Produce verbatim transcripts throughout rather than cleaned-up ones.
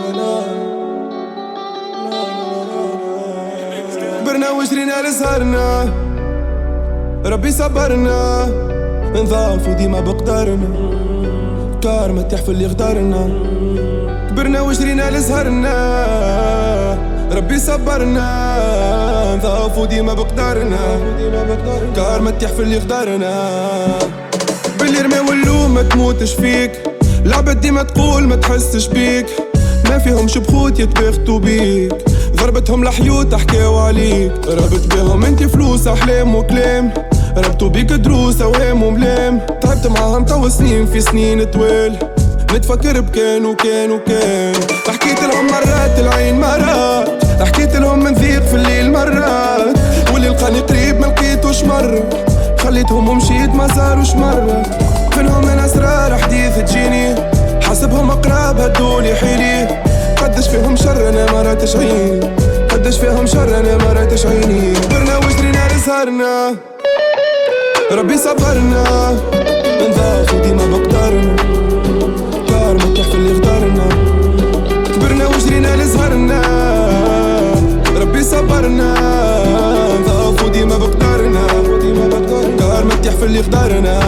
كبرنا وجرينا لسهرنا، ربي صبرنا، نضاف وديما بقدرنا، كار ما تحفل اللي غدرنا. كبرنا وجرينا لسهرنا، ربي صبرنا، نضاف وديما بقدرنا، كار ما تحفل اللي غدرنا. باللي رماو اللوم ما تموتش فيك، العباد ديما تقول ما تحسش بيك، ما فيهمش بخوت يتباغتوا بيك، ضربتهم لحيوت حكاو عليك، ربط بيهم انت فلوس احلام وكلام، ربطوا بيك دروس اوهام وملام، تعبت معاهم توا سنين في سنين طوال، نتفكر بكان وكان وكان، حكيت لهم مرات العين مرات، حكيت لهم نذيق في الليل مرات، واللي لقاني قريب ما لقيتوش مرة، خليتهم ومشيت ما صاروش مرة، فينهم من اسرار حديث تجيني، حسبهم اقراب هدولي حيلي، قدش فيهم شر انا ما راتش عيني، قدش فيهم شر انا ما راتش عيني. كبرنا وجرينا لسهرنا، ربي صبرنا، نضاف وديما بقدرنا، كار ما تحفل اللي غدرنا. كبرنا وجرينا لسهرنا، ربي صبرنا، نضاف وديما بقدرنا، كار ما تحفل اللي غدرنا.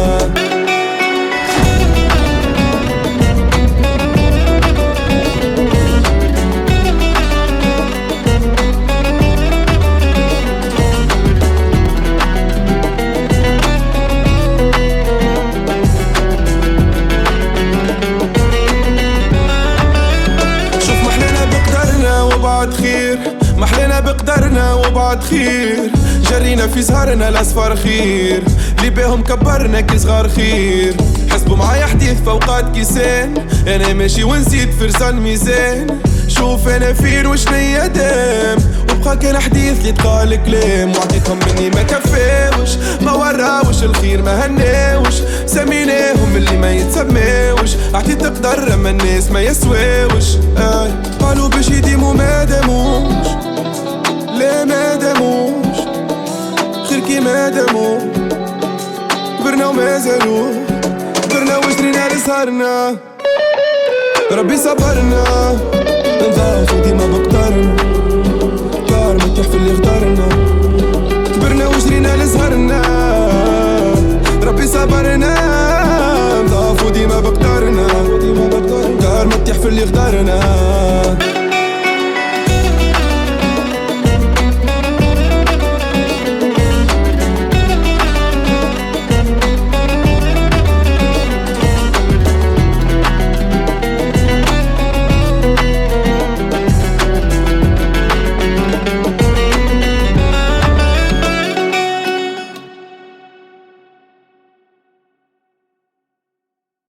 خير محلنا بقدرنا وبعد خير، جرينا في سهرنا الأسفار خير، اللي بيهم كبرنا كي صغار خير، حسبوا معايا حديث فوقات كيسان، انا ماشي ونسيت فرسان ميزان، شوف انا فين وشنيا دام، وبقى كان حديث اللي تقال كلام، وعطيتهم مني ما كفاوش، ما وراوش الخير ما هناوش، سميناهم اللي ما يتسماوش، عطيت تقدر اما الناس ما يسواوش، آه قالوا باش يديموا ما داموش، لا ما داموش، خير كي ما داموش، كبرنا وما زالوا، كبرنا وجرينا لسهرنا، ربي صبرنا، نضاف وديما بقدرنا، كار ما تحفل اللي غدرنا. كبرنا وجرينا لسهرنا، ربي صبرنا، نضاف وديما بقدرنا، كار ما تحفل اللي غدرنا.